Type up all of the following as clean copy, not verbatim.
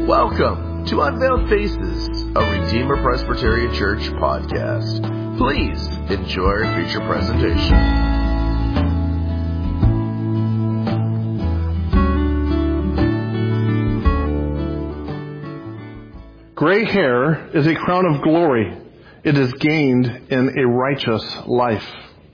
Welcome to Unveiled Faces, a Redeemer Presbyterian Church podcast. Please enjoy our feature presentation. Gray hair is a crown of glory. It is gained in a righteous life.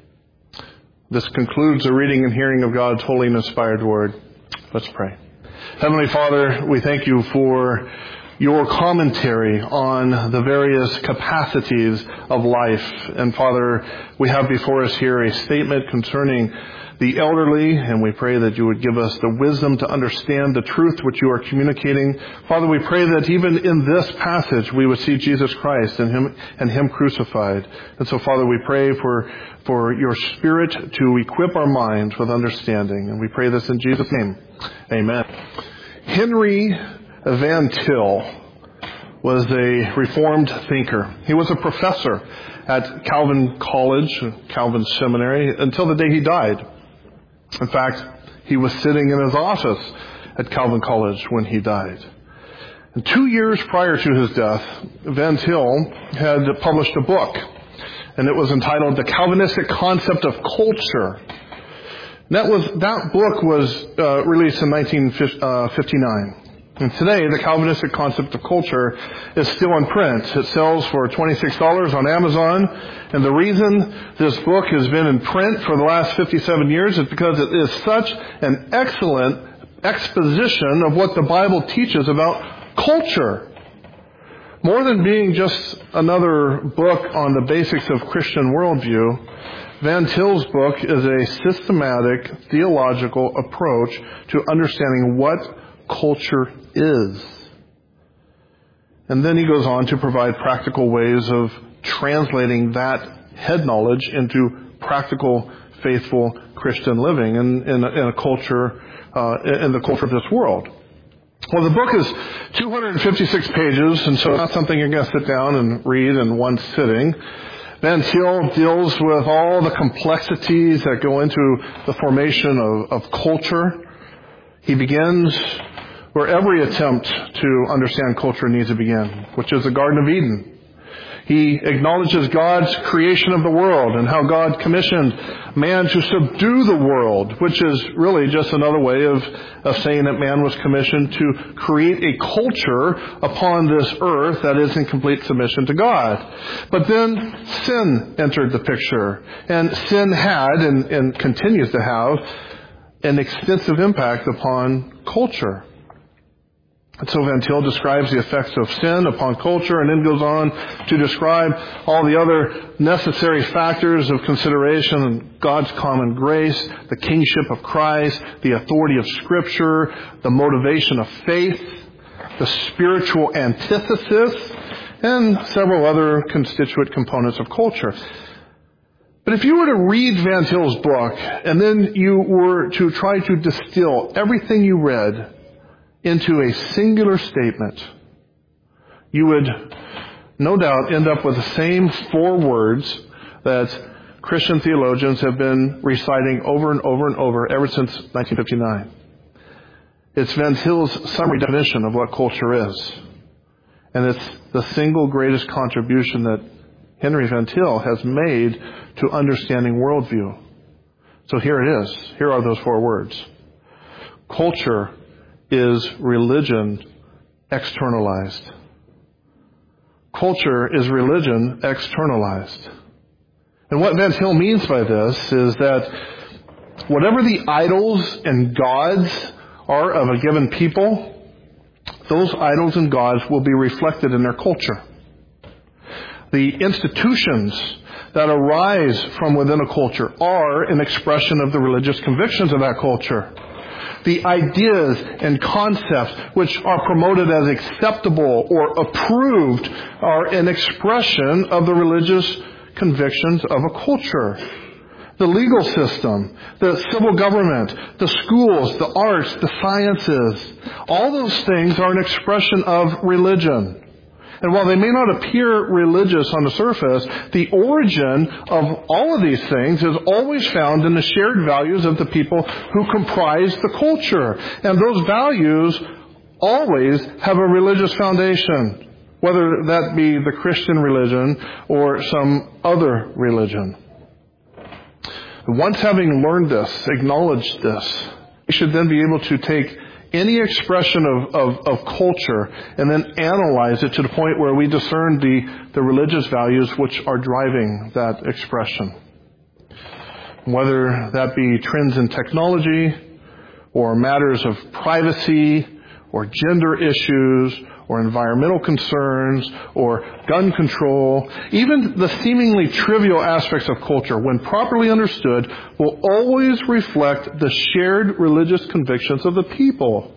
This concludes the reading and hearing of God's holy and inspired word. Let's pray. Heavenly Father, we thank you for your commentary on the various capacities of life. And Father, we have before us here a statement concerning the elderly, and we pray that you would give us the wisdom to understand the truth which you are communicating. Father, we pray that even in this passage we would see Jesus Christ and him crucified. And so, Father, we pray for your Spirit to equip our minds with understanding. And we pray this in Jesus' name. Amen. Henry Van Til was a Reformed thinker. He was a professor at Calvin College, Calvin Seminary, until the day he died. In fact, he was sitting in his office at Calvin College when he died. And 2 years prior to his death, Van Til had published a book, and it was entitled The Calvinistic Concept of Culture. That book was released in 1959. And today, the Calvinistic Concept of Culture is still in print. It sells for $26 on Amazon. And the reason this book has been in print for the last 57 years is because it is such an excellent exposition of what the Bible teaches about culture. More than being just another book on the basics of Christian worldview, Van Til's book is a systematic theological approach to understanding what culture is. And then he goes on to provide practical ways of translating that head knowledge into practical, faithful Christian living in a culture, in the culture of this world. Well, the book is 256 pages, and so it's not something you're going to sit down and read in one sitting. Van Til deals with all the complexities that go into the formation of culture. He begins where every attempt to understand culture needs to begin, which is the Garden of Eden. He acknowledges God's creation of the world and how God commissioned man to subdue the world, which is really just another way of saying that man was commissioned to create a culture upon this earth that is in complete submission to God. But then sin entered the picture, and sin had and continues to have an extensive impact upon culture. And so Van Til describes the effects of sin upon culture and then goes on to describe all the other necessary factors of consideration: God's common grace, the kingship of Christ, the authority of Scripture, the motivation of faith, the spiritual antithesis, and several other constituent components of culture. But if you were to read Van Til's book and then you were to try to distill everything you read into a singular statement, you would no doubt end up with the same 4 words that Christian theologians have been reciting over and over and over ever since 1959. It's Van Til's summary definition of what culture is. And it's the single greatest contribution that Henry Van Til has made to understanding worldview. So here it is. Here are those 4 words. Culture is religion externalized. Culture is religion externalized. And what Van Til means by this is that whatever the idols and gods are of a given people, those idols and gods will be reflected in their culture. The institutions that arise from within a culture are an expression of the religious convictions of that culture. The ideas and concepts which are promoted as acceptable or approved are an expression of the religious convictions of a culture. The legal system, the civil government, the schools, the arts, the sciences, all those things are an expression of religion. And while they may not appear religious on the surface, the origin of all of these things is always found in the shared values of the people who comprise the culture. And those values always have a religious foundation, whether that be the Christian religion or some other religion. Once having learned this, acknowledged this, we should then be able to take any expression of culture and then analyze it to the point where we discern the religious values which are driving that expression. Whether that be trends in technology or matters of privacy or gender issues or environmental concerns or gun control, even the seemingly trivial aspects of culture, when properly understood, will always reflect the shared religious convictions of the people.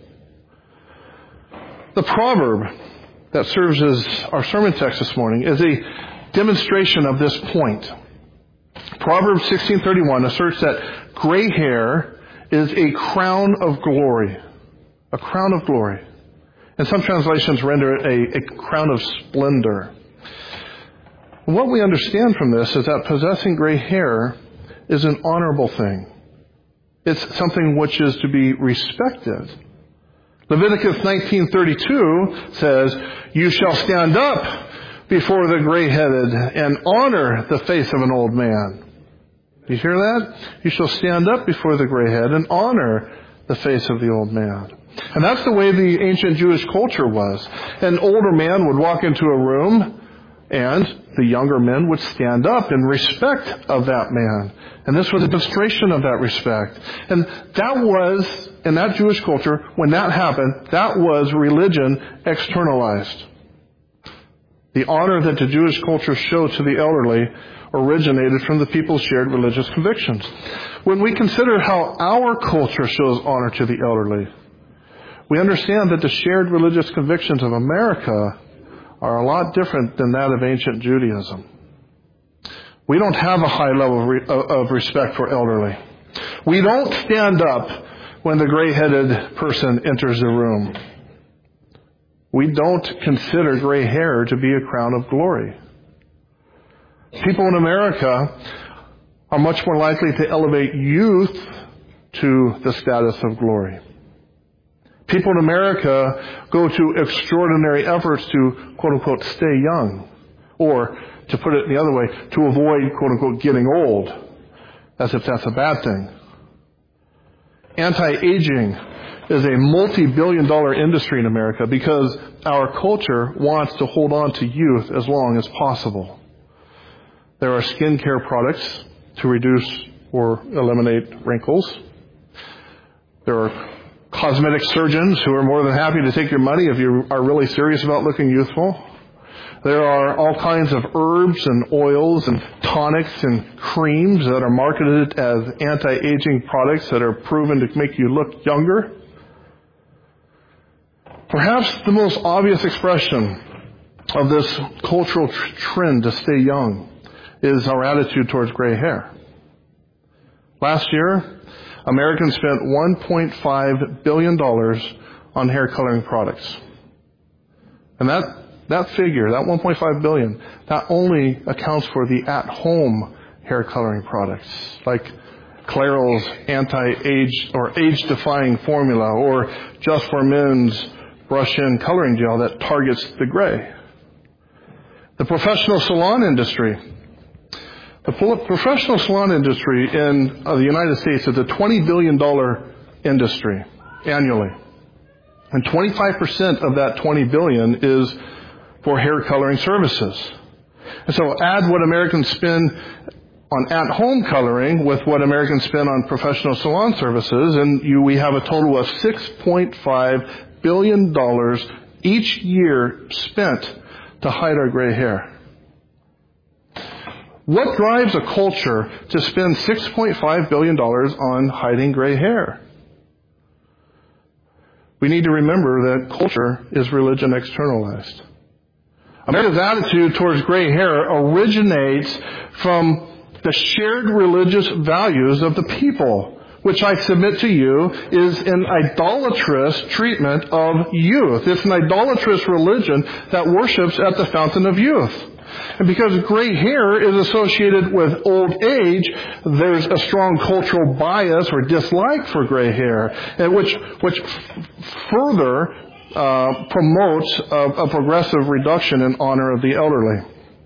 The proverb that serves as our sermon text this morning is a demonstration of this point. Proverbs 16:31 asserts that gray hair is a crown of glory. A crown of glory. And some translations render it a crown of splendor. What we understand from this is that possessing gray hair is an honorable thing. It's something which is to be respected. Leviticus 19:32 says, "You shall stand up before the gray-headed and honor the face of an old man." You hear that? You shall stand up before the gray-headed and honor the face of the old man. And that's the way the ancient Jewish culture was. An older man would walk into a room, and the younger men would stand up in respect of that man. And this was a demonstration of that respect. And that was, in that Jewish culture, when that happened, that was religion externalized. The honor that the Jewish culture showed to the elderly originated from the people's shared religious convictions. When we consider how our culture shows honor to the elderly, we understand that the shared religious convictions of America are a lot different than that of ancient Judaism. We don't have a high level of respect for elderly. We don't stand up when the gray-headed person enters the room. We don't consider gray hair to be a crown of glory. People in America are much more likely to elevate youth to the status of glory. People in America go to extraordinary efforts to, quote-unquote, stay young. Or, to put it the other way, to avoid, quote-unquote, getting old. As if that's a bad thing. Anti-aging is a multi-billion-dollar industry in America because our culture wants to hold on to youth as long as possible. There are skincare products to reduce or eliminate wrinkles. There are cosmetic surgeons who are more than happy to take your money if you are really serious about looking youthful. There are all kinds of herbs and oils and tonics and creams that are marketed as anti-aging products that are proven to make you look younger. Perhaps the most obvious expression of this cultural trend to stay young is our attitude towards gray hair. Last year, Americans spent $1.5 billion on hair coloring products. And that figure, that $1.5 billion, that only accounts for the at-home hair coloring products, like Clairol's anti-age or age-defying formula, or Just for Men's brush-in coloring gel that targets the gray. The professional salon industry. The professional salon industry in the United States is a $20 billion industry annually. And 25% of that $20 billion is for hair coloring services. And so add what Americans spend on at-home coloring with what Americans spend on professional salon services, and we have a total of $6.5 billion each year spent to hide our gray hair. What drives a culture to spend $6.5 billion on hiding gray hair? We need to remember that culture is religion externalized. America's attitude towards gray hair originates from the shared religious values of the people, which I submit to you is an idolatrous treatment of youth. It's an idolatrous religion that worships at the fountain of youth. And because gray hair is associated with old age, there's a strong cultural bias or dislike for gray hair, and which further promotes a progressive reduction in honor of the elderly.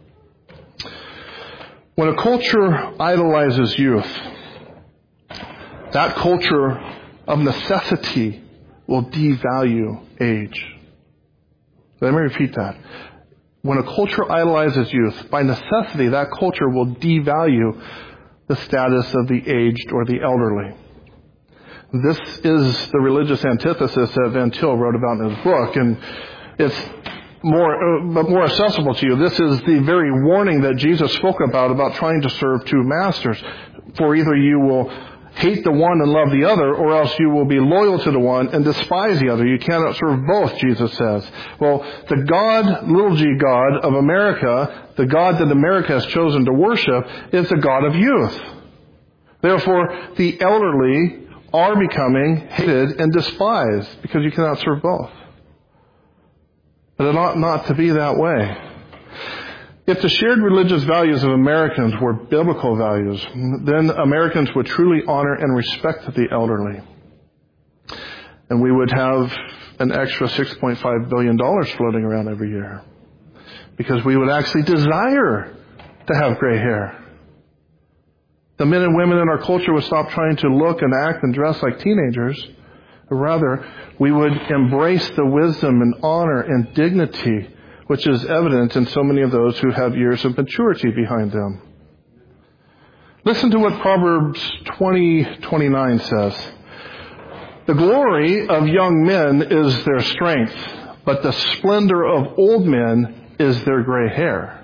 When a culture idolizes youth, that culture of necessity will devalue age. Let me repeat that. When a culture idolizes youth, by necessity, that culture will devalue the status of the aged or the elderly. This is the religious antithesis that Van Til wrote about in his book, and it's more accessible to you. This is the very warning that Jesus spoke about trying to serve two masters. For either you will hate the one and love the other, or else you will be loyal to the one and despise the other. You cannot serve both, Jesus says. Well, the God, little g God of America, the God that America has chosen to worship, is the God of youth. Therefore, the elderly are becoming hated and despised because you cannot serve both. But it ought not to be that way. If the shared religious values of Americans were biblical values, then Americans would truly honor and respect the elderly. And we would have an extra $6.5 billion floating around every year. Because we would actually desire to have gray hair. The men and women in our culture would stop trying to look and act and dress like teenagers. Rather, we would embrace the wisdom and honor and dignity which is evident in so many of those who have years of maturity behind them. Listen to what Proverbs 20:29 says. The glory of young men is their strength, but the splendor of old men is their gray hair.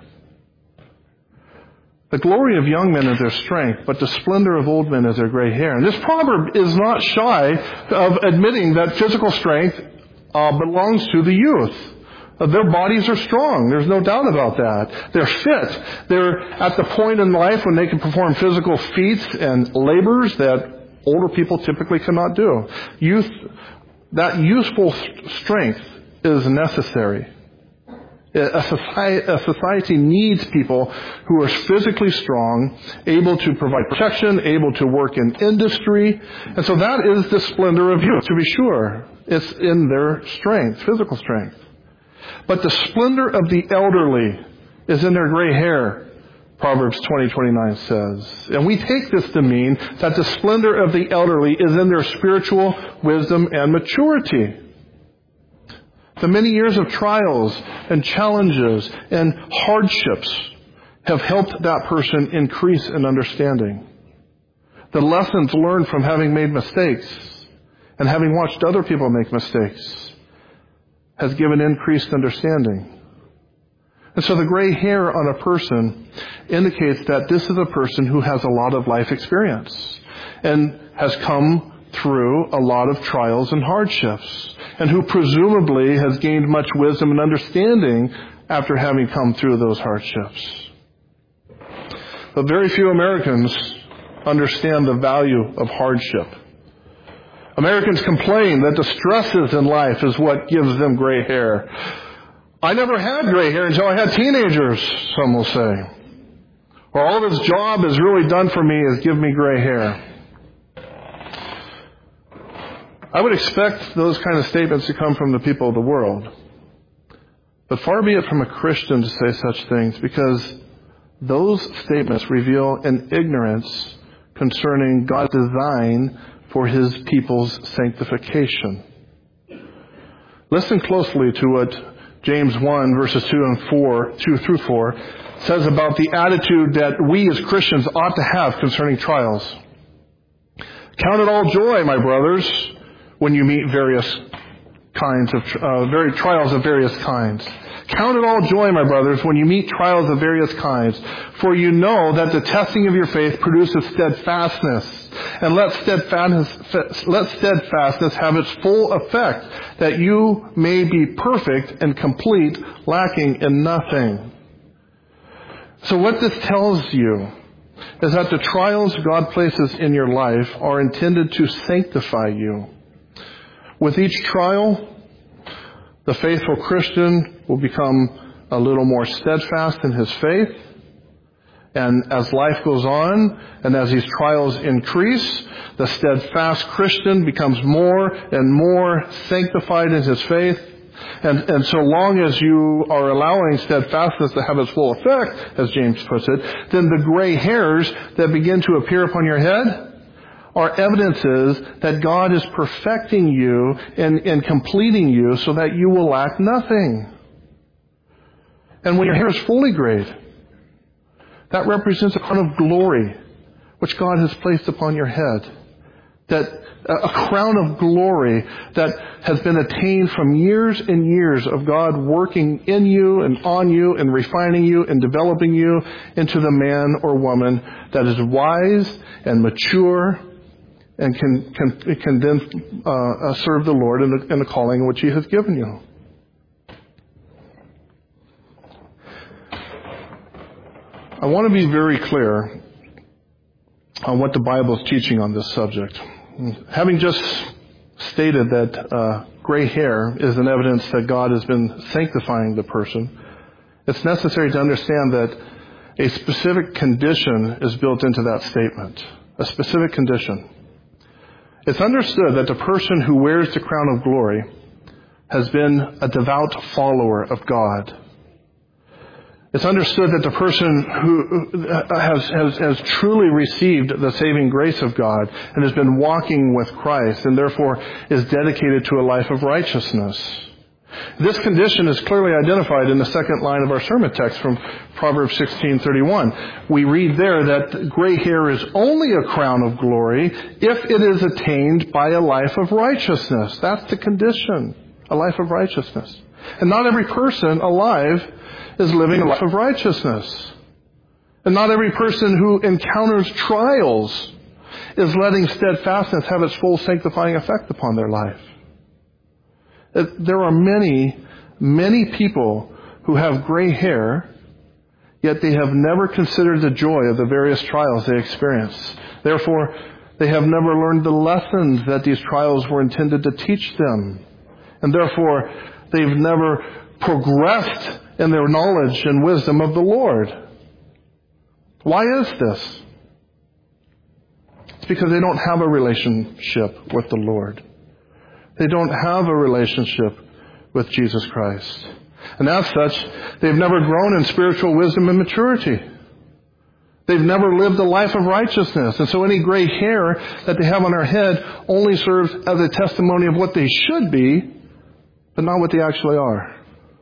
The glory of young men is their strength, but the splendor of old men is their gray hair. And this proverb is not shy of admitting that physical strength belongs to the youth. Their bodies are strong. There's no doubt about that. They're fit. They're at the point in life when they can perform physical feats and labors that older people typically cannot do. That useful strength is necessary. A society needs people who are physically strong, able to provide protection, able to work in industry. And so that is the splendor of youth, to be sure. It's in their strength, physical strength. But the splendor of the elderly is in their gray hair, Proverbs 20:29 says. And we take this to mean that the splendor of the elderly is in their spiritual wisdom and maturity. The many years of trials and challenges and hardships have helped that person increase in understanding. The lessons learned from having made mistakes and having watched other people make mistakes has given increased understanding. And so the gray hair on a person indicates that this is a person who has a lot of life experience and has come through a lot of trials and hardships, and who presumably has gained much wisdom and understanding after having come through those hardships. But very few Americans understand the value of hardship. Americans complain that the stresses in life is what gives them gray hair. I never had gray hair until I had teenagers, some will say. Or all this job has really done for me is give me gray hair. I would expect those kind of statements to come from the people of the world. But far be it from a Christian to say such things, because those statements reveal an ignorance concerning God's design for His people's sanctification. Listen closely to what James 1 verses 2 through 4 says about the attitude that we as Christians ought to have concerning trials. Count it all joy, my brothers, when you meet various kinds of trials of various kinds. Count it all joy, my brothers, when you meet trials of various kinds, for you know that the testing of your faith produces steadfastness. And let steadfastness have its full effect, that you may be perfect and complete, lacking in nothing. So what this tells you is that the trials God places in your life are intended to sanctify you. With each trial, the faithful Christian will become a little more steadfast in his faith. And as life goes on, and as these trials increase, the steadfast Christian becomes more and more sanctified in his faith. And so long as you are allowing steadfastness to have its full effect, as James puts it, then the gray hairs that begin to appear upon your head are evidences that God is perfecting you and completing you so that you will lack nothing. And when your hair is fully grayed, that represents a crown of glory which God has placed upon your head. That a crown of glory that has been attained from years and years of God working in you and on you and refining you and developing you into the man or woman that is wise and mature and can then serve the Lord in the calling which He has given you. I want to be very clear on what the Bible is teaching on this subject. Having just stated that gray hair is an evidence that God has been sanctifying the person, it's necessary to understand that a specific condition is built into that statement. A specific condition. It's understood that the person who wears the crown of glory has been a devout follower of God. It's understood that the person who has truly received the saving grace of God and has been walking with Christ and therefore is dedicated to a life of righteousness. This condition is clearly identified in the second line of our sermon text from Proverbs 16:31. We read there that gray hair is only a crown of glory if it is attained by a life of righteousness. That's the condition, a life of righteousness. And not every person alive is living a life of righteousness. And not every person who encounters trials is letting steadfastness have its full sanctifying effect upon their life. There are many, many people who have gray hair, yet they have never considered the joy of the various trials they experience. Therefore, they have never learned the lessons that these trials were intended to teach them. And therefore, they've never progressed in their knowledge and wisdom of the Lord. Why is this? It's because they don't have a relationship with the Lord. They don't have a relationship with Jesus Christ. And as such, they've never grown in spiritual wisdom and maturity. They've never lived a life of righteousness. And so any gray hair that they have on their head only serves as a testimony of what they should be, but not what they actually are.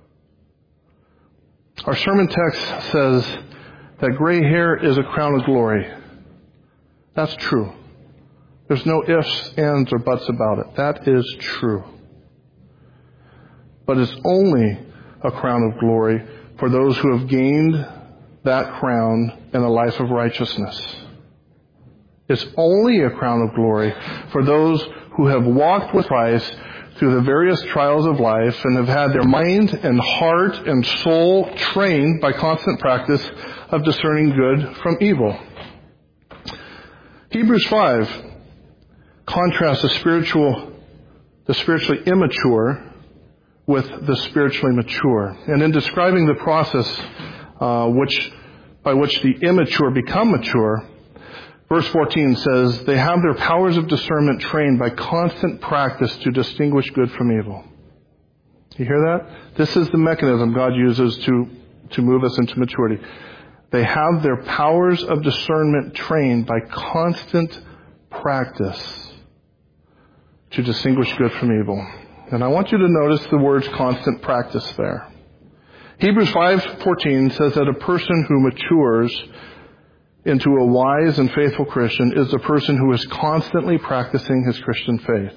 Our sermon text says that gray hair is a crown of glory. That's true. There's no ifs, ands, or buts about it. That is true. But it's only a crown of glory for those who have gained that crown in a life of righteousness. It's only a crown of glory for those who have walked with Christ through the various trials of life and have had their mind and heart and soul trained by constant practice of discerning good from evil. Hebrews 5 contrasts the spiritually immature with the spiritually mature. And in describing the process by which the immature become mature, verse 14 says, they have their powers of discernment trained by constant practice to distinguish good from evil. You hear that? This is the mechanism God uses to move us into maturity. They have their powers of discernment trained by constant practice to distinguish good from evil. And I want you to notice the words constant practice there. Hebrews 5:14 says that a person who matures into a wise and faithful Christian is a person who is constantly practicing his Christian faith.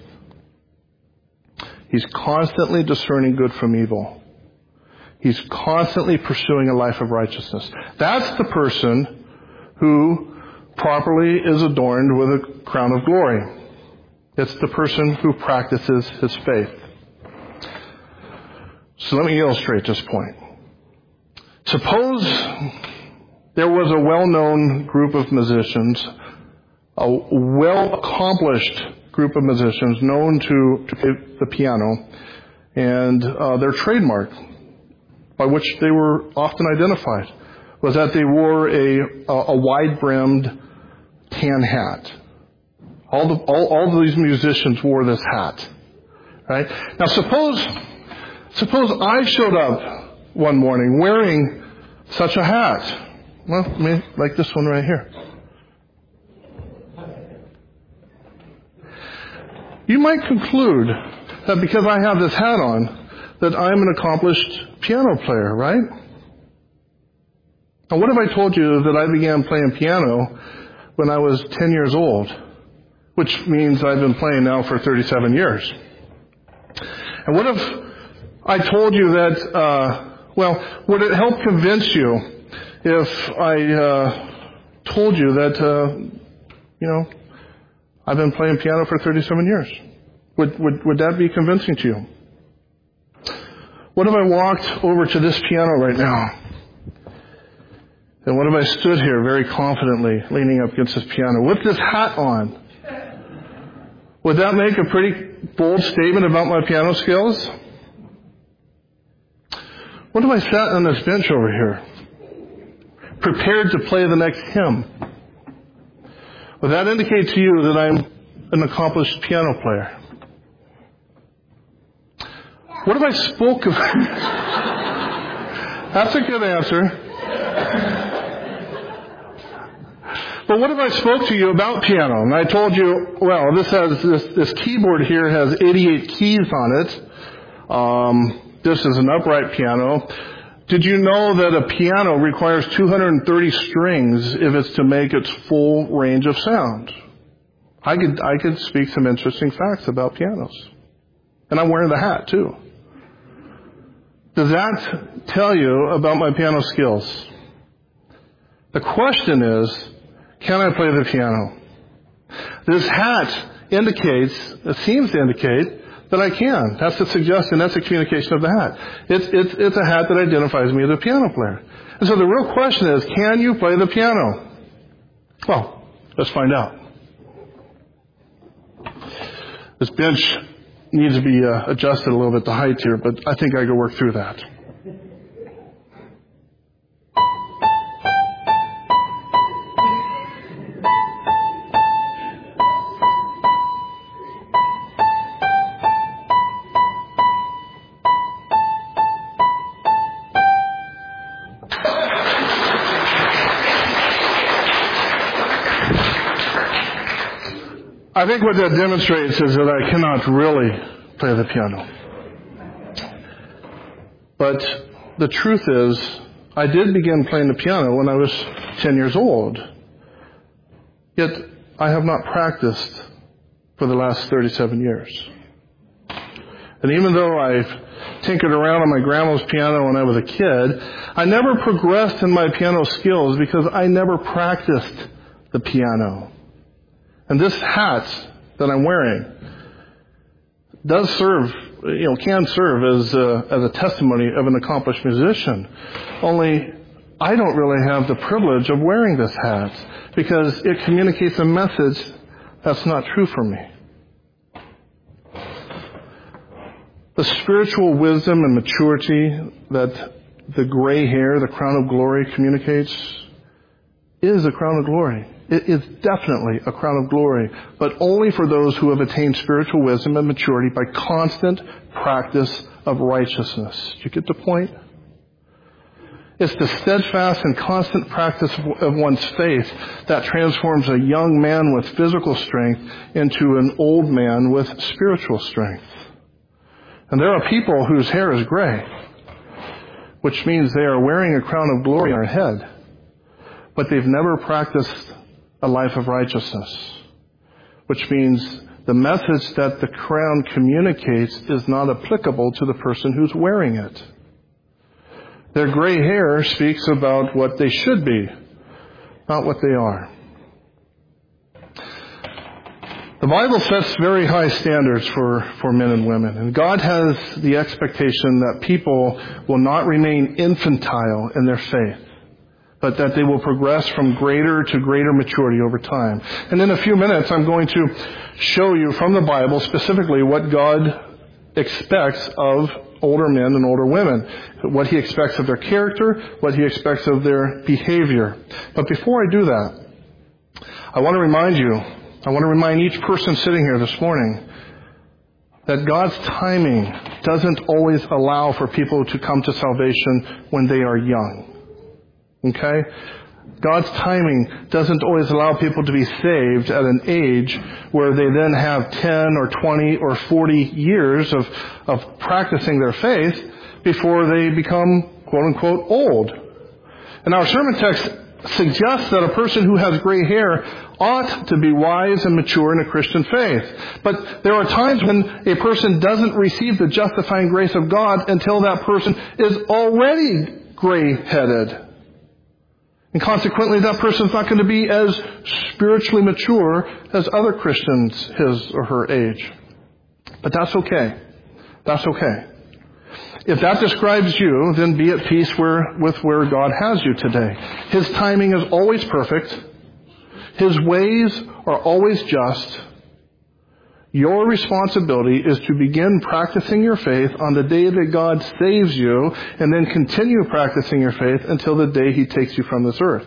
He's constantly discerning good from evil. He's constantly pursuing a life of righteousness. That's the person who properly is adorned with a crown of glory. It's the person who practices his faith. So let me illustrate this point. Suppose there was a well-known group of musicians, a well-accomplished group of musicians known to play the piano, and their trademark, by which they were often identified, was that they wore a wide-brimmed tan hat. All of these musicians wore this hat, right? Now suppose Suppose I showed up one morning wearing such a hat. Well, like this one right here. You might conclude that because I have this hat on, that I'm an accomplished piano player, right? Now, what if I told you that I began playing piano when I was 10 years old, which means I've been playing now for 37 years? And what if I told you that, would it help convince you if I told you that, I've been playing piano for 37 years? Would that be convincing to you? What if I walked over to this piano right now? And what if I stood here very confidently leaning up against this piano with this hat on? Would that make a pretty bold statement about my piano skills? What if I sat on this bench over here, prepared to play the next hymn? Would that indicate to you that I'm an accomplished piano player? What if I spoke of... That's a good answer. But what if I spoke to you about piano and I told you, well, this keyboard here has 88 keys on it. This is an upright piano. Did you know that a piano requires 230 strings if it's to make its full range of sound? I could speak some interesting facts about pianos. And I'm wearing the hat too. Does that tell you about my piano skills? The question is, can I play the piano? This hat seems to indicate that I can. That's the suggestion, that's the communication of the hat. It's a hat that identifies me as a piano player. And so the real question is, can you play the piano? Well, let's find out. This bench needs to be adjusted a little bit, the height here, but I think I can work through that. I think what that demonstrates is that I cannot really play the piano. But the truth is, I did begin playing the piano when I was 10 years old. Yet, I have not practiced for the last 37 years. And even though I've tinkered around on my grandma's piano when I was a kid, I never progressed in my piano skills because I never practiced the piano. And this hat that I'm wearing can serve as a testimony of an accomplished musician. Only I don't really have the privilege of wearing this hat because it communicates a message that's not true for me. The spiritual wisdom and maturity that the gray hair, the crown of glory, communicates is a crown of glory. It is definitely a crown of glory, but only for those who have attained spiritual wisdom and maturity by constant practice of righteousness. Do you get the point? It's the steadfast and constant practice of one's faith that transforms a young man with physical strength into an old man with spiritual strength. And there are people whose hair is gray, which means they are wearing a crown of glory on their head, but they've never practiced a life of righteousness, which means the message that the crown communicates is not applicable to the person who's wearing it. Their gray hair speaks about what they should be, not what they are. The Bible sets very high standards for men and women, and God has the expectation that people will not remain infantile in their faith, but that they will progress from greater to greater maturity over time. And in a few minutes, I'm going to show you from the Bible specifically what God expects of older men and older women, what He expects of their character, what He expects of their behavior. But before I do that, I want to remind each person sitting here this morning that God's timing doesn't always allow for people to come to salvation when they are young. Okay? God's timing doesn't always allow people to be saved at an age where they then have 10 or 20 or 40 years of practicing their faith before they become, quote unquote, old. And our sermon text suggests that a person who has gray hair ought to be wise and mature in a Christian faith. But there are times when a person doesn't receive the justifying grace of God until that person is already gray-headed. And consequently, that person's not going to be as spiritually mature as other Christians his or her age. But that's okay. That's okay. If that describes you, then be at peace with where God has you today. His timing is always perfect. His ways are always just. Your responsibility is to begin practicing your faith on the day that God saves you, and then continue practicing your faith until the day He takes you from this earth.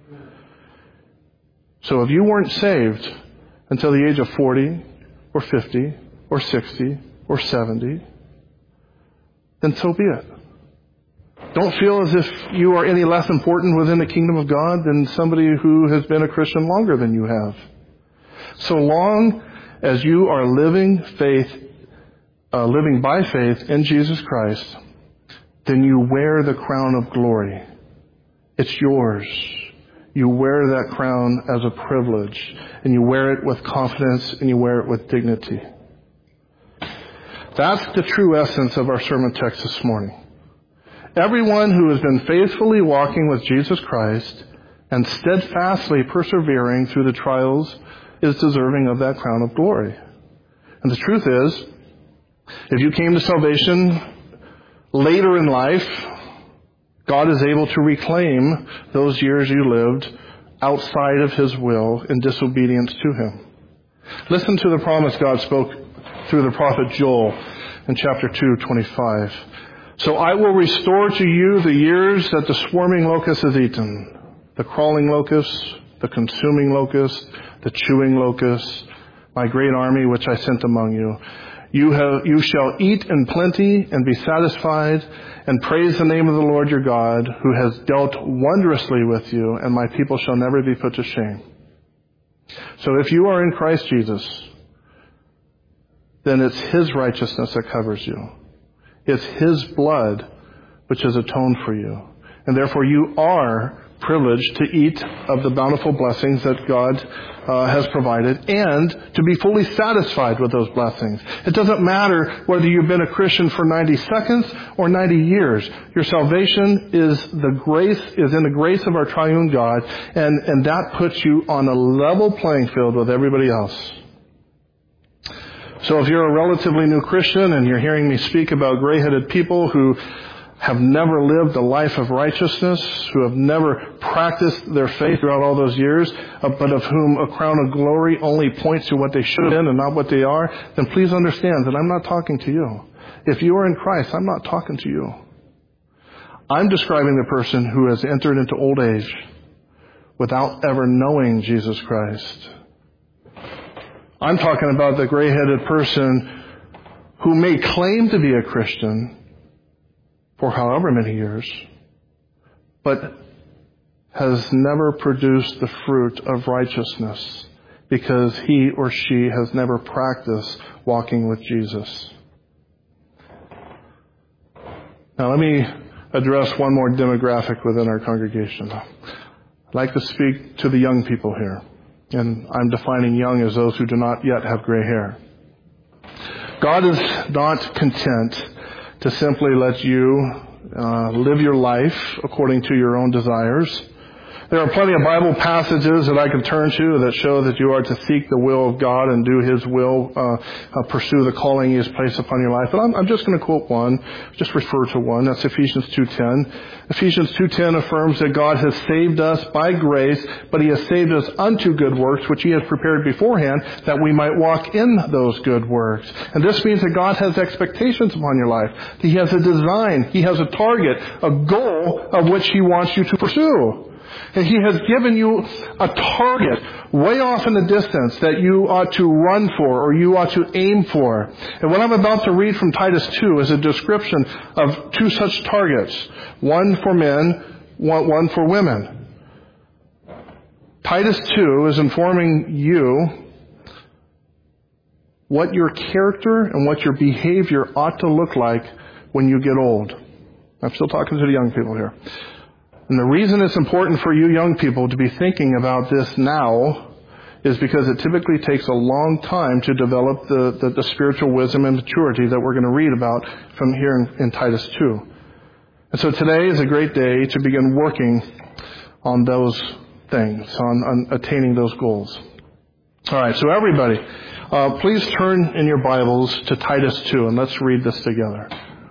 So if you weren't saved until the age of 40 or 50 or 60 or 70, then so be it. Don't feel as if you are any less important within the kingdom of God than somebody who has been a Christian longer than you have. So long as you are living by faith in Jesus Christ, then you wear the crown of glory. It's yours. You wear that crown as a privilege, and you wear it with confidence, and you wear it with dignity. That's the true essence of our sermon text this morning. Everyone who has been faithfully walking with Jesus Christ and steadfastly persevering through the trials is deserving of that crown of glory. And the truth is, if you came to salvation later in life, God is able to reclaim those years you lived outside of His will in disobedience to Him. Listen to the promise God spoke through the prophet Joel in chapter 2:25. So I will restore to you the years that the swarming locust has eaten, the crawling locust, the consuming locust, the chewing locust, my great army which I sent among you. You shall eat in plenty and be satisfied, and praise the name of the Lord your God, who has dealt wondrously with you, and my people shall never be put to shame. So if you are in Christ Jesus, then it's His righteousness that covers you. It's His blood which has atoned for you. And therefore you are privileged to eat of the bountiful blessings that God has provided, and to be fully satisfied with those blessings. It doesn't matter whether you've been a Christian for 90 seconds or 90 years. Your salvation is in the grace of our triune God, and that puts you on a level playing field with everybody else. So if you're a relatively new Christian and you're hearing me speak about gray-headed people who have never lived a life of righteousness, who have never practiced their faith throughout all those years, but of whom a crown of glory only points to what they should have been and not what they are, then please understand that I'm not talking to you. If you are in Christ, I'm not talking to you. I'm describing the person who has entered into old age without ever knowing Jesus Christ. I'm talking about the gray-headed person who may claim to be a Christian for however many years, but has never produced the fruit of righteousness because he or she has never practiced walking with Jesus. Now let me address one more demographic within our congregation. I'd like to speak to the young people here. And I'm defining young as those who do not yet have gray hair. God is not content to simply let you live your life according to your own desires. There are plenty of Bible passages that I can turn to that show that you are to seek the will of God and do His will, pursue the calling He has placed upon your life. But I'm just going to quote one, just refer to one. That's Ephesians 2:10. Ephesians 2:10 affirms that God has saved us by grace, but He has saved us unto good works, which He has prepared beforehand, that we might walk in those good works. And this means that God has expectations upon your life. He has a design. He has a target, a goal of which He wants you to pursue. And He has given you a target way off in the distance that you ought to run for or you ought to aim for. And what I'm about to read from Titus 2 is a description of two such targets. One for men, one for women. Titus 2 is informing you what your character and what your behavior ought to look like when you get old. I'm still talking to the young people here. And the reason it's important for you young people to be thinking about this now is because it typically takes a long time to develop the spiritual wisdom and maturity that we're going to read about from here in Titus 2. And so today is a great day to begin working on those things, on attaining those goals. All right, so everybody, please turn in your Bibles to Titus 2, and let's read this together.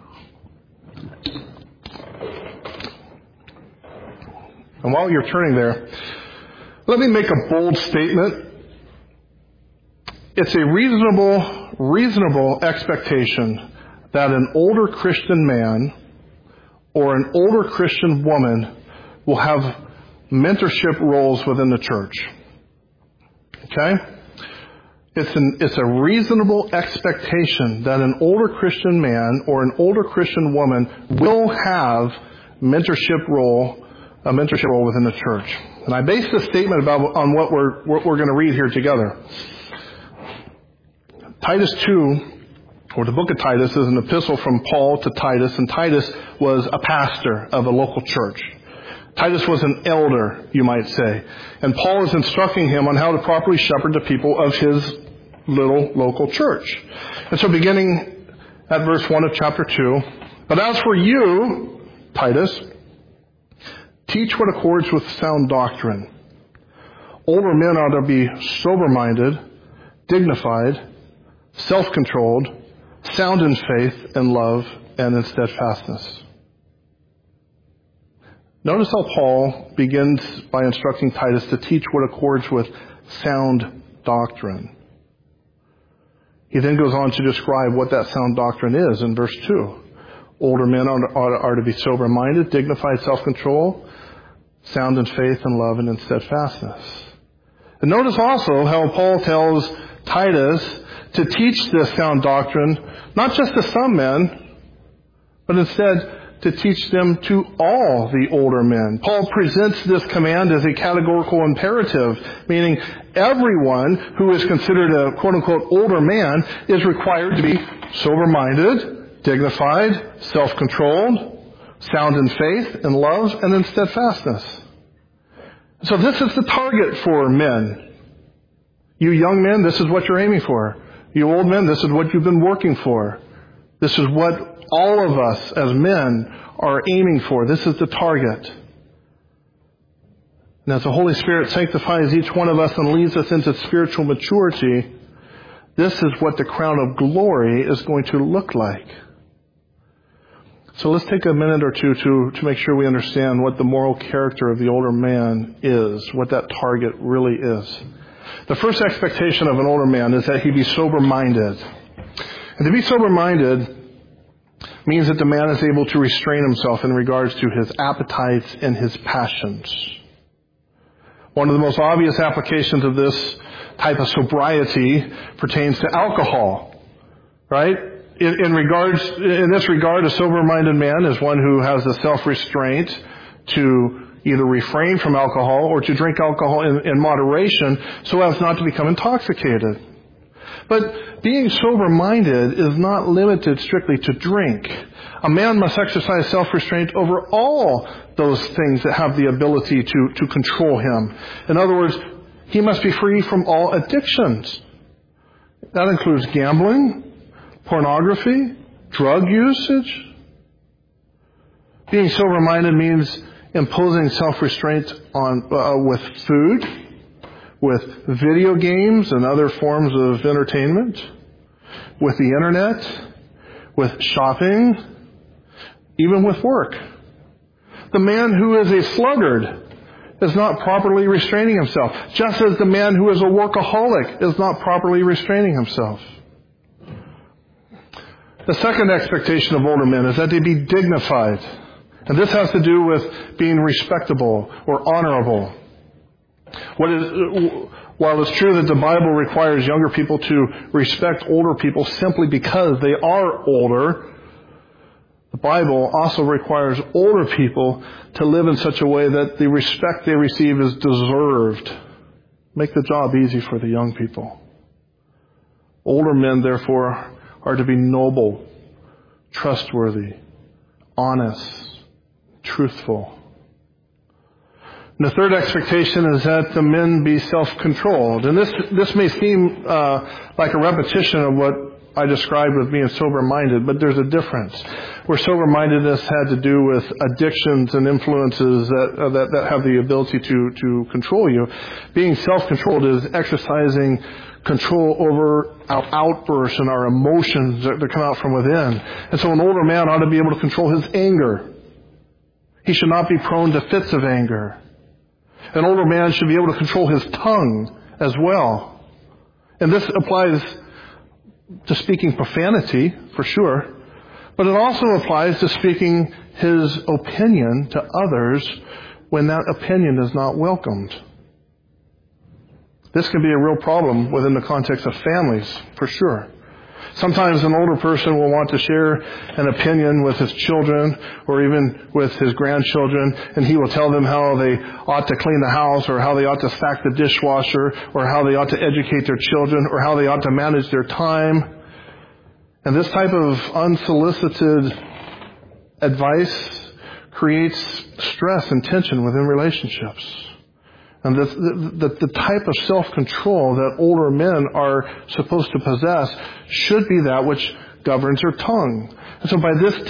And while you're turning there, let me make a bold statement. It's a reasonable expectation that an older Christian man or an older Christian woman will have mentorship roles within the church. Okay? It's a reasonable expectation that an older Christian man or an older Christian woman will have a mentorship role within the church. And I base this statement on what we're going to read here together. Titus 2, or the book of Titus, is an epistle from Paul to Titus, and Titus was a pastor of a local church. Titus was an elder, you might say. And Paul is instructing him on how to properly shepherd the people of his little local church. And so beginning at verse 1 of chapter 2, but as for you, Titus, teach what accords with sound doctrine. Older men ought to be sober-minded, dignified, self-controlled, sound in faith and love and in steadfastness. Notice how Paul begins by instructing Titus to teach what accords with sound doctrine. He then goes on to describe what that sound doctrine is in verse 2. Older men are to be sober-minded, dignified, self-control, sound in faith and love and in steadfastness. And notice also how Paul tells Titus to teach this sound doctrine, not just to some men, but instead to teach them to all the older men. Paul presents this command as a categorical imperative, meaning everyone who is considered a quote-unquote older man is required to be sober-minded, dignified, self-controlled, sound in faith, in love, and in steadfastness. So this is the target for men. You young men, this is what you're aiming for. You old men, this is what you've been working for. This is what all of us as men are aiming for. This is the target. And as the Holy Spirit sanctifies each one of us and leads us into spiritual maturity, this is what the crown of glory is going to look like. So let's take a minute or two to make sure we understand what the moral character of the older man is, what that target really is. The first expectation of an older man is that he be sober-minded. And to be sober-minded means that the man is able to restrain himself in regards to his appetites and his passions. One of the most obvious applications of this type of sobriety pertains to alcohol, right? In this regard, a sober-minded man is one who has the self-restraint to either refrain from alcohol or to drink alcohol in moderation so as not to become intoxicated. But being sober-minded is not limited strictly to drink. A man must exercise self-restraint over all those things that have the ability to control him. In other words, he must be free from all addictions. That includes gambling, pornography, drug usage. Being sober-minded means imposing self-restraint with food, with video games and other forms of entertainment, with the internet, with shopping, even with work. The man who is a sluggard is not properly restraining himself, just as the man who is a workaholic is not properly restraining himself. The second expectation of older men is that they be dignified. And this has to do with being respectable or honorable. While it's true that the Bible requires younger people to respect older people simply because they are older, the Bible also requires older people to live in such a way that the respect they receive is deserved. Make the job easy for the young people. Older men, therefore, are to be noble, trustworthy, honest, truthful. And the third expectation is that the men be self-controlled. And this may seem like a repetition of what I described with being sober-minded, but there's a difference. Where sober-mindedness had to do with addictions and influences that have the ability to control you. Being self-controlled is exercising control over our outbursts and our emotions that come out from within. And so an older man ought to be able to control his anger. He should not be prone to fits of anger. An older man should be able to control his tongue as well. And this applies to speaking profanity, for sure, but it also applies to speaking his opinion to others when that opinion is not welcomed. This can be a real problem within the context of families, for sure. Sometimes an older person will want to share an opinion with his children or even with his grandchildren, and he will tell them how they ought to clean the house or how they ought to stack the dishwasher or how they ought to educate their children or how they ought to manage their time. And this type of unsolicited advice creates stress and tension within relationships. And the type of self-control that older men are supposed to possess should be that which governs their tongue. And so by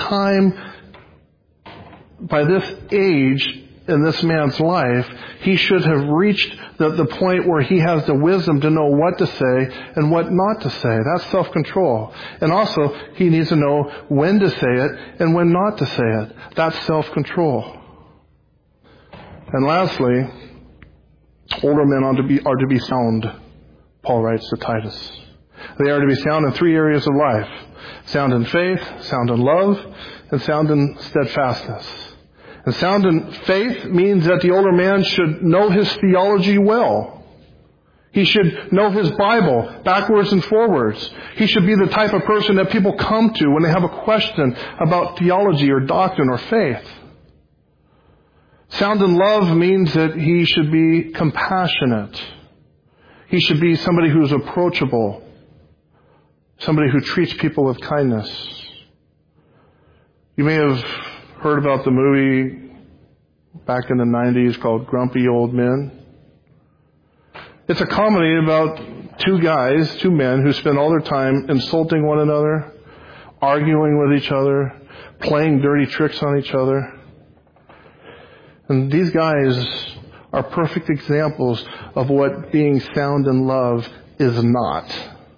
this age in this man's life, he should have reached the point where he has the wisdom to know what to say and what not to say. That's self-control. And also, he needs to know when to say it and when not to say it. That's self-control. And lastly, older men are to be sound, Paul writes to Titus. They are to be sound in three areas of life. Sound in faith, sound in love, and sound in steadfastness. And sound in faith means that the older man should know his theology well. He should know his Bible backwards and forwards. He should be the type of person that people come to when they have a question about theology or doctrine or faith. Sound in love means that he should be compassionate. He should be somebody who's approachable. Somebody who treats people with kindness. You may have heard about the movie back in the 90s called Grumpy Old Men. It's a comedy about two men who spend all their time insulting one another, arguing with each other, playing dirty tricks on each other. And these guys are perfect examples of what being sound in love is not.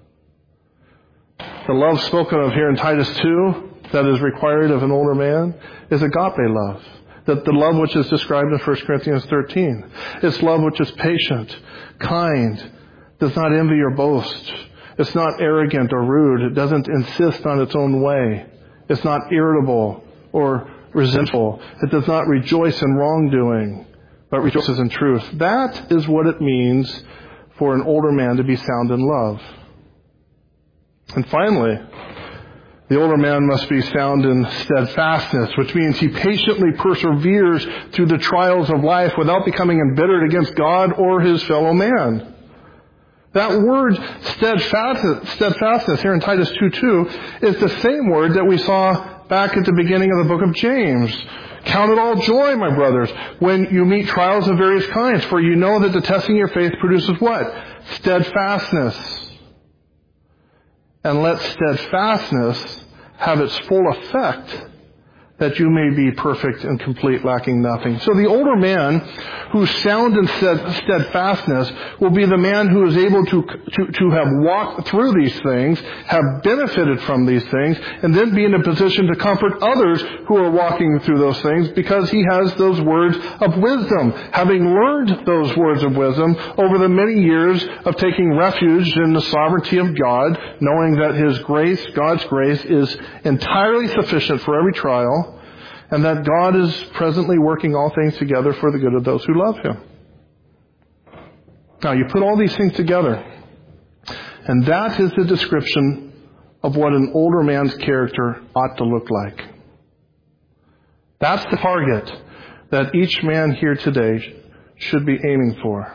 The love spoken of here in Titus 2 that is required of an older man is agape love. The love which is described in 1 Corinthians 13. It's love which is patient, kind, does not envy or boast. It's not arrogant or rude. It doesn't insist on its own way. It's not irritable or resentful. It does not rejoice in wrongdoing, but rejoices in truth. That is what it means for an older man to be sound in love. And finally, the older man must be sound in steadfastness, which means he patiently perseveres through the trials of life without becoming embittered against God or his fellow man. That word steadfastness here in Titus 2:2 is the same word that we saw back at the beginning of the book of James. Count it all joy, my brothers, when you meet trials of various kinds, for you know that the testing of your faith produces what? Steadfastness. And let steadfastness have its full effect, that you may be perfect and complete, lacking nothing. So the older man who's sound in steadfastness will be the man who is able to have walked through these things, have benefited from these things, and then be in a position to comfort others who are walking through those things because he has those words of wisdom, having learned those words of wisdom over the many years of taking refuge in the sovereignty of God, knowing that His grace, God's grace, is entirely sufficient for every trial, and that God is presently working all things together for the good of those who love Him. Now, you put all these things together, and that is the description of what an older man's character ought to look like. That's the target that each man here today should be aiming for.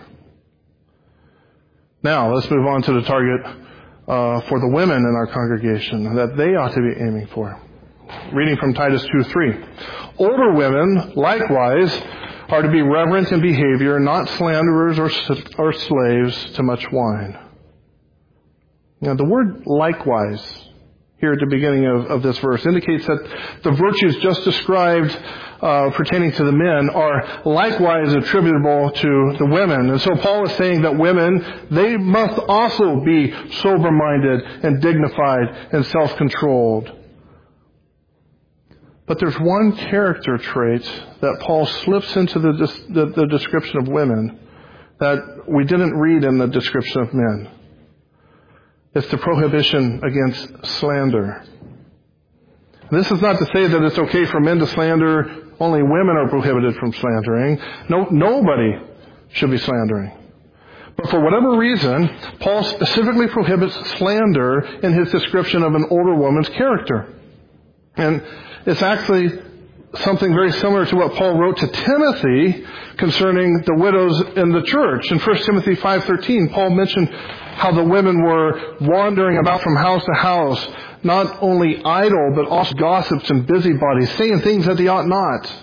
Now, let's move on to the target for the women in our congregation that they ought to be aiming for. Reading from Titus 2:3. Older women, likewise, are to be reverent in behavior, not slanderers or slaves to much wine. Now, the word likewise here at the beginning of this verse indicates that the virtues just described pertaining to the men are likewise attributable to the women. And so Paul is saying that women, they must also be sober-minded and dignified and self-controlled. But there's one character trait that Paul slips into the description of women that we didn't read in the description of men. It's the prohibition against slander. This is not to say that it's okay for men to slander. Only women are prohibited from slandering. No, nobody should be slandering. But for whatever reason, Paul specifically prohibits slander in his description of an older woman's character. And it's actually something very similar to what Paul wrote to Timothy concerning the widows in the church. In 1 Timothy 5:13, Paul mentioned how the women were wandering about from house to house, not only idle, but also gossips and busybodies, saying things that they ought not.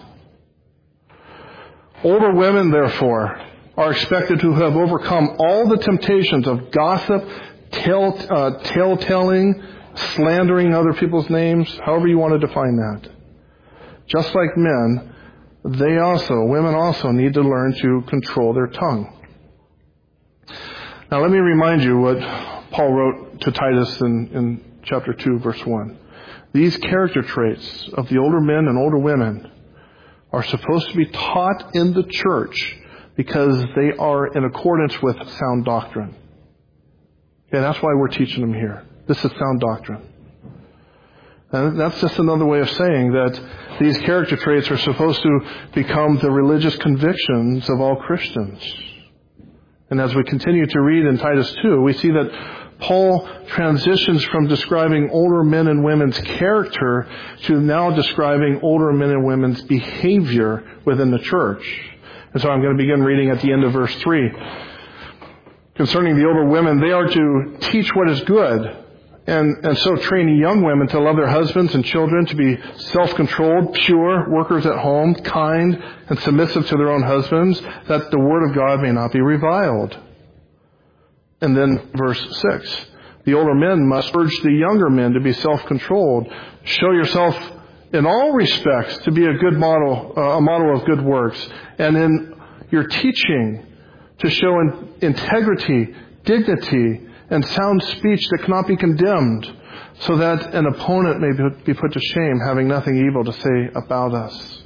Older women, therefore, are expected to have overcome all the temptations of gossip, tale-telling, slandering other people's names, however you want to define that. Just like men, women also need to learn to control their tongue. Now let me remind you what Paul wrote to Titus in chapter 2, verse 1. These character traits of the older men and older women are supposed to be taught in the church because they are in accordance with sound doctrine. And that's why we're teaching them here. This is sound doctrine. And that's just another way of saying that these character traits are supposed to become the religious convictions of all Christians. And as we continue to read in Titus 2, we see that Paul transitions from describing older men and women's character to now describing older men and women's behavior within the church. And so I'm going to begin reading at the end of verse 3. Concerning the older women, they are to teach what is good, and so training young women to love their husbands and children, to be self-controlled, pure, workers at home, kind, and submissive to their own husbands, that the word of God may not be reviled. And then verse 6. The older men must urge the younger men to be self-controlled. Show yourself in all respects to be a good model, a model of good works. And in your teaching, to show integrity, dignity, and sound speech that cannot be condemned, so that an opponent may be put to shame, having nothing evil to say about us.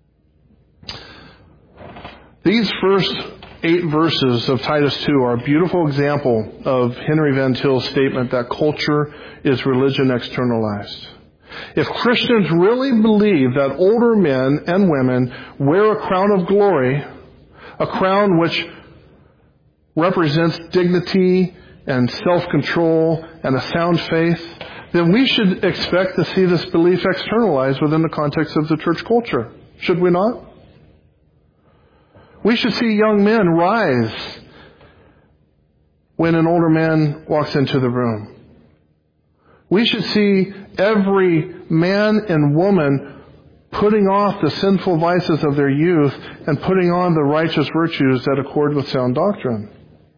These first 8 verses of Titus 2 are a beautiful example of Henry Van Til's statement that culture is religion externalized. If Christians really believe that older men and women wear a crown of glory, a crown which represents dignity and self-control and a sound faith, then we should expect to see this belief externalized within the context of the church culture. Should we not? We should see young men rise when an older man walks into the room. We should see every man and woman putting off the sinful vices of their youth and putting on the righteous virtues that accord with sound doctrine.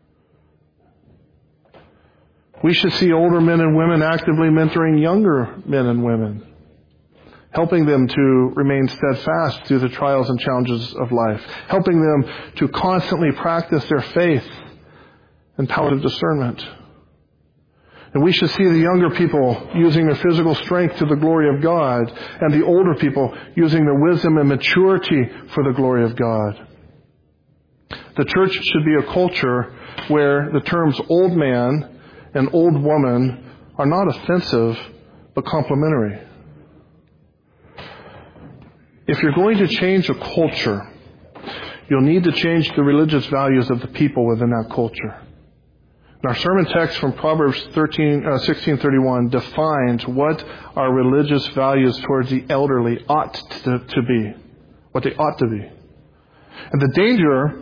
We should see older men and women actively mentoring younger men and women, helping them to remain steadfast through the trials and challenges of life, helping them to constantly practice their faith and power of discernment. And we should see the younger people using their physical strength to the glory of God, and the older people using their wisdom and maturity for the glory of God. The church should be a culture where the terms old man and old woman are not offensive, but complimentary. if you're going to change a culture, you'll need to change the religious values of the people within that culture. And our sermon text from Proverbs 16:31 defines what our religious values towards the elderly ought to be, what they ought to be. And the danger,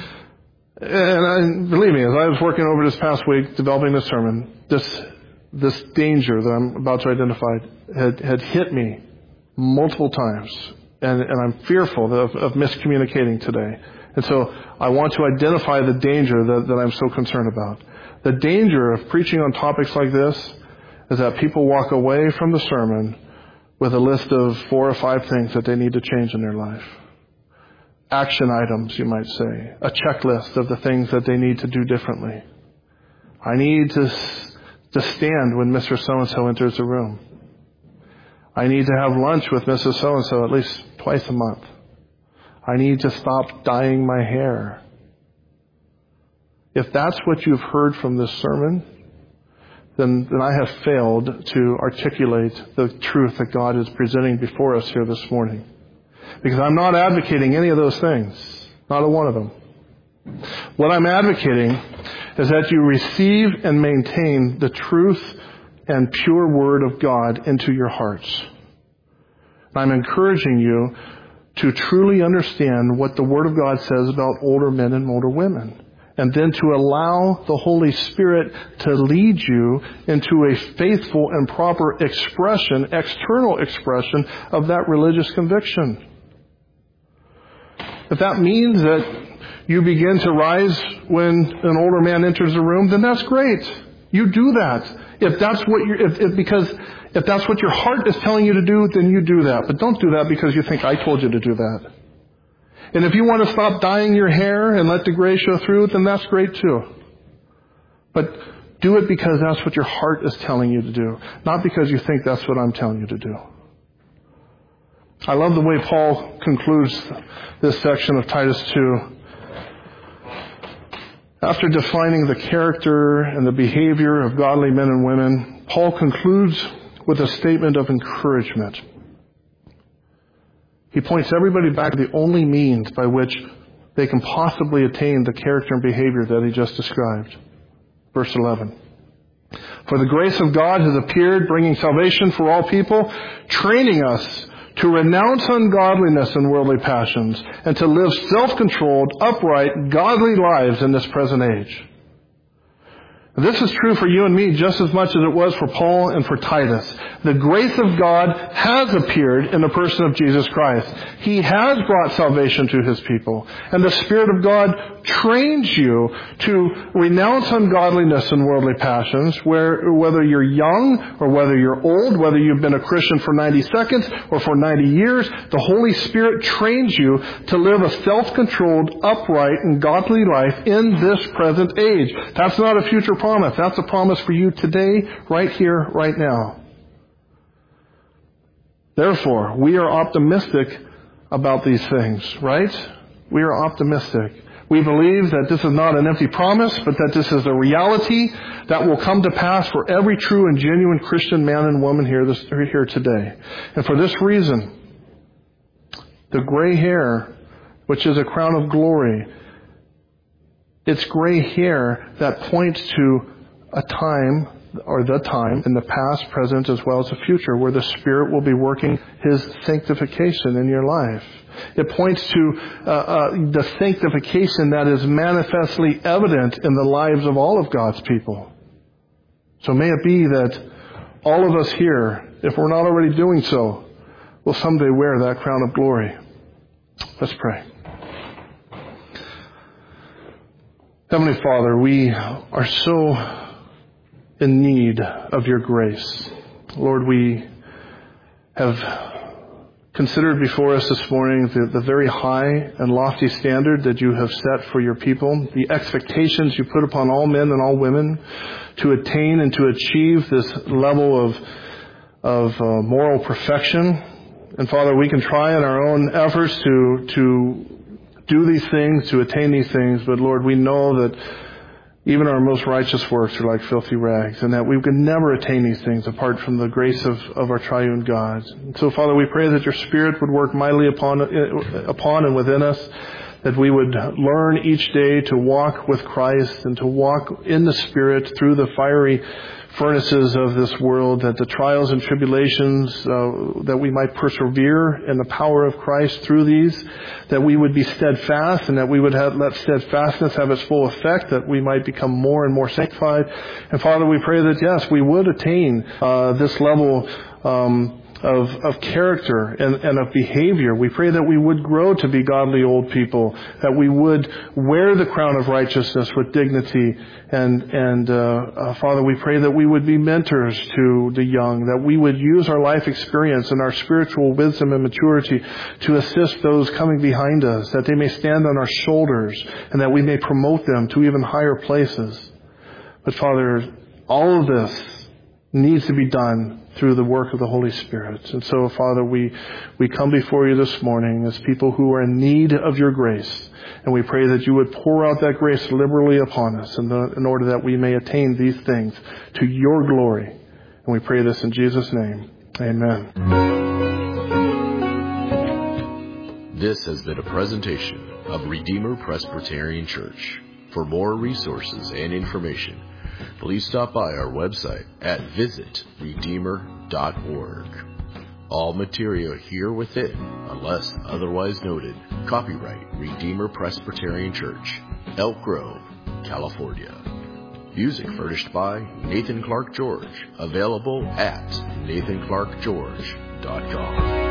and believe me, as I was working over this past week developing this sermon, this danger that I'm about to identify had hit me multiple times. And I'm fearful of miscommunicating today. And so I want to identify the danger that I'm so concerned about. The danger of preaching on topics like this is that people walk away from the sermon with a list of 4 or 5 things that they need to change in their life. Action items, you might say. A checklist of the things that they need to do differently. I need to stand when Mr. So-and-so enters the room. I need to have lunch with Mrs. So-and-so at least twice a month. I need to stop dyeing my hair. If that's what you've heard from this sermon, then I have failed to articulate the truth that God is presenting before us here this morning. Because I'm not advocating any of those things. Not a one of them. What I'm advocating is that you receive and maintain the truth and pure Word of God into your hearts. I'm encouraging you to truly understand what the Word of God says about older men and older women, and then to allow the Holy Spirit to lead you into a faithful and proper expression, external expression of that religious conviction. If that means that you begin to rise when an older man enters the room, then that's great. You do that. If that's what your heart is telling you to do, then you do that. But don't do that because you think I told you to do that. And if you want to stop dyeing your hair and let the gray show through, then that's great too. But do it because that's what your heart is telling you to do, not because you think that's what I'm telling you to do. I love the way Paul concludes this section of Titus 2. After defining the character and the behavior of godly men and women, Paul concludes with a statement of encouragement. He points everybody back to the only means by which they can possibly attain the character and behavior that he just described. Verse 11. For the grace of God has appeared, bringing salvation for all people, training us to renounce ungodliness and worldly passions, and to live self-controlled, upright, godly lives in this present age. This is true for you and me just as much as it was for Paul and for Titus. The grace of God has appeared in the person of Jesus Christ. He has brought salvation to His people. And the Spirit of God trains you to renounce ungodliness and worldly passions, whether you're young or whether you're old, whether you've been a Christian for 90 seconds or for 90 years, the Holy Spirit trains you to live a self-controlled, upright, and godly life in this present age. That's not a future promise. That's a promise for you today, right here, right now. Therefore, we are optimistic about these things, right? We are optimistic. We believe that this is not an empty promise, but that this is a reality that will come to pass for every true and genuine Christian man and woman here today. And for this reason, the gray hair, which is a crown of glory, it's gray hair that points to a time, or the time, in the past, present, as well as the future, where the Spirit will be working His sanctification in your life. It points to the sanctification that is manifestly evident in the lives of all of God's people. So may it be that all of us here, if we're not already doing so, will someday wear that crown of glory. Let's pray. Heavenly Father, we are so in need of your grace. Lord, we have considered before us this morning the very high and lofty standard that you have set for your people, the expectations you put upon all men and all women to attain and to achieve this level of moral perfection. And Father, we can try in our own efforts to do these things, to attain these things, but Lord, we know that even our most righteous works are like filthy rags, and that we could never attain these things apart from the grace of our triune God. And so, Father, we pray that your Spirit would work mightily upon and within us, that we would learn each day to walk with Christ and to walk in the Spirit through the fiery furnaces of this world, that the trials and tribulations, that we might persevere in the power of Christ through these, that we would be steadfast and that we would let steadfastness have its full effect, that we might become more and more sanctified. And Father, we pray that, yes, we would attain this level of character and of behavior. We pray that we would grow to be godly old people, that we would wear the crown of righteousness with dignity. And Father, we pray that we would be mentors to the young, that we would use our life experience and our spiritual wisdom and maturity to assist those coming behind us, that they may stand on our shoulders and that we may promote them to even higher places. But Father, all of this needs to be done through the work of the Holy Spirit. And so, Father, we come before you this morning as people who are in need of your grace. And we pray that you would pour out that grace liberally upon us in order that we may attain these things to your glory. And we pray this in Jesus' name. Amen. This has been a presentation of Redeemer Presbyterian Church. For more resources and information, please stop by our website at visitredeemer.org. All material here within, unless otherwise noted, copyright Redeemer Presbyterian Church, Elk Grove, California. Music furnished by Nathan Clark George, available at nathanclarkgeorge.com.